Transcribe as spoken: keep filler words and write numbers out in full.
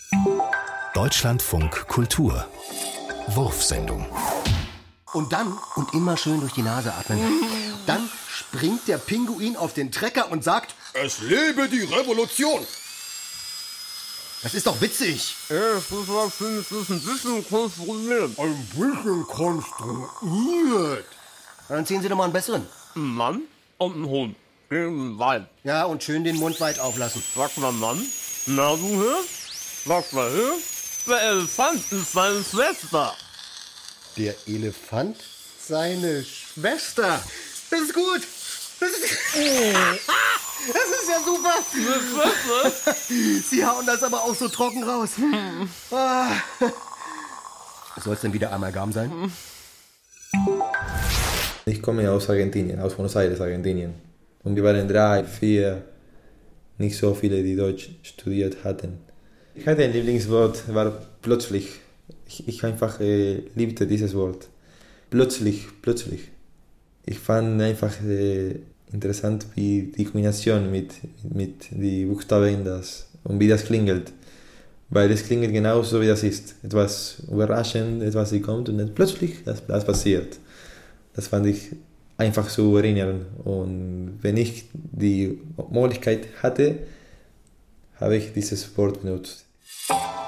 Deutschlandfunk Kultur. Wurfsendung. Und dann, und immer schön durch die Nase atmen, dann springt der Pinguin auf den Trecker und sagt: Es lebe die Revolution! Das ist doch witzig. Ja, das ist ein bisschen konstruiert. Ein bisschen konstruiert. Dann ziehen Sie doch mal einen besseren. Ein Mann und ein Hund gegen einen Wald. Ja, und schön den Mund weit auflassen. Sagt man Mann? Na, du hörst? Sagt man, hörst? Der Elefant ist seine Schwester. Der Elefant? Seine Schwester. Das ist gut. Das ist, das ist ja super. Sie hauen das aber auch so trocken raus. Soll es denn wieder Amalgam sein? Ich komme aus Argentinien, aus Buenos Aires, Argentinien. Und wir waren drei, vier, nicht so viele, die Deutsch studiert hatten. Ich hatte ein Lieblingswort, war plötzlich. Ich, ich einfach äh, liebte dieses Wort. Plötzlich, plötzlich. Ich fand einfach äh, interessant, wie die Kombination mit, mit den Buchstaben das, und wie das klingelt. Weil es klingelt genauso, wie das ist. Etwas überraschend, etwas, die kommt und dann plötzlich das, das passiert. Das fand ich einfach zu erinnern. Und wenn ich die Möglichkeit hatte, habe ich dieses Wort benutzt.